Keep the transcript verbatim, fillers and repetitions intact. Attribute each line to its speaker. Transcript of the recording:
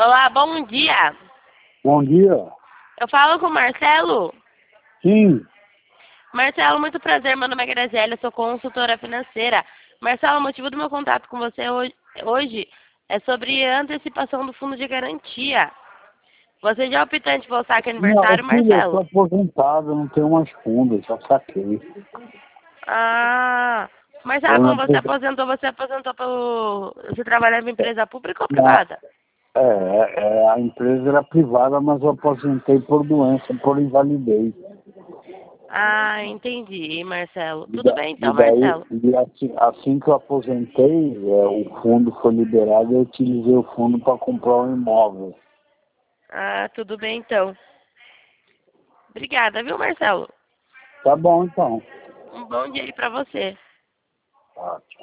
Speaker 1: Olá, bom dia.
Speaker 2: Bom dia.
Speaker 1: Eu falo com o Marcelo.
Speaker 2: Sim.
Speaker 1: Marcelo, muito prazer. Meu nome é Graziela, eu sou consultora financeira. Marcelo, o motivo do meu contato com você hoje, hoje é sobre a antecipação do fundo de garantia. Você já é optante por saque
Speaker 2: Não,
Speaker 1: aniversário,
Speaker 2: filho, eu tô
Speaker 1: Marcelo?
Speaker 2: aposentado, não tenho mais fundo, já saquei.
Speaker 1: Ah,
Speaker 2: Eu
Speaker 1: Marcelo,
Speaker 2: não
Speaker 1: quando você
Speaker 2: tô-
Speaker 1: aposentou, você aposentou pelo... Você trabalhava em empresa pública ou
Speaker 2: não,
Speaker 1: privada?
Speaker 2: é, é, a empresa era privada, mas eu aposentei por doença, por invalidez.
Speaker 1: Ah, entendi, Marcelo.
Speaker 2: E,
Speaker 1: Tudo
Speaker 2: da,
Speaker 1: bem
Speaker 2: e
Speaker 1: então,
Speaker 2: daí,
Speaker 1: Marcelo.
Speaker 2: e assim, assim que eu aposentei, é, o fundo foi liberado, eu utilizei o fundo para comprar um imóvel.
Speaker 1: Ah, tudo bem então. Obrigada, viu, Marcelo?
Speaker 2: Tá bom, então.
Speaker 1: Um bom dia aí pra você.
Speaker 2: Tá.